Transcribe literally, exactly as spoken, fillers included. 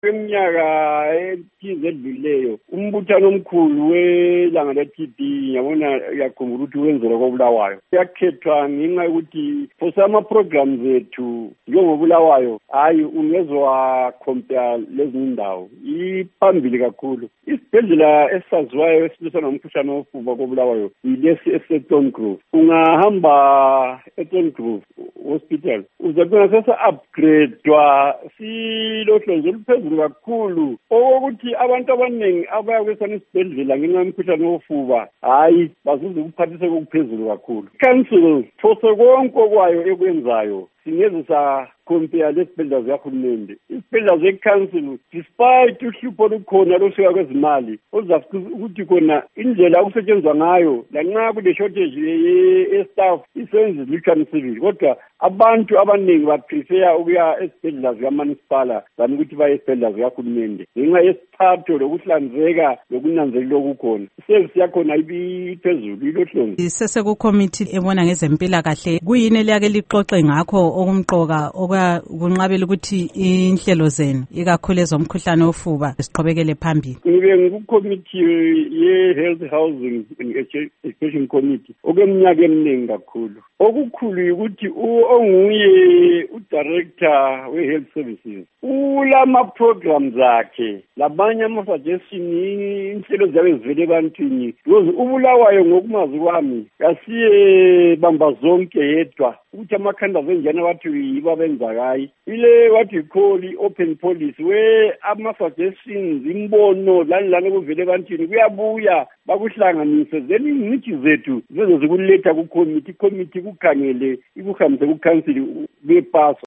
Kweminyaka ethize edluleyo umbuthano omkhulu welanga le-T B yabona yakhumbula ukuthi wenzela koBulawayo yakhethwa ngenxa yokuthi for some programs ethu njengoBulawayo hayi ungezwa compare lezinye indawo iphambili kakhulu. Isibhedlela esisaziwayo esilwisana nomkhuhlane wofuba koBulawayo yilesi eSeton Grove. Ungahamba eSeton Grove hospital uzabona sesa-upgradewa silohlonzo oluphezulu kakhulu okokuthi abantu abaningi abaya kwesana isibhedlela ngenxa yomkhuhlane wofuba hayi bazuza ukuphathiseka okuphezulu kakhulu. Council phose konke okwayo ekwenzayo singeze sa-compare lesibhedlela zikahulumende. Isibhedlela ze-council despite uhlupho olukhona losuka kwezimali oluzafuza ukuthi khona indlela okusetshenzwa ngayo lanxa kule shortage ye-staff isenze zilutshwane sivili kodwa abantu abaningi baprefer ukuya esibhedlela zikamunicipal than ukuthi baye esibhedlela zikahulumende ngenxa yesiphatho lokuhlanzeka lokunanzelela okukhona. Iservice yakhona ibiphezulu ilohlonzo. Sesekucommittee ebona ngezempilakahle kuyini eliyake lixoxe ngakho okumqoka okwenqabela ukuthi inhlelo zenu ikakhulu ezomkhuhlane wofuba siqhubekele phambili? Ngibe ngikucommittee ye-Health Housing and Education Committee okweminyaka eminingi kakhulu. Okukhulu ukuthi onguye udirector we-health services ulama programs akhe labanye ama-suggestion inhlelo ziyabe zivele ebantwini because uBulawayo ngokumazi kwami kasiye bamba zonke yedwa ukuthi amakhanda zenjana wathi yiba benza kayi ile wathi ikholi open policy we ama-suggestions imbono lani lani kuvele ebantwini kuyabuya bakuhlanganise then ingcitshi zethu zize zikuletha ku-committee committee kukhangele ikuhambise ku-council kuyepasa.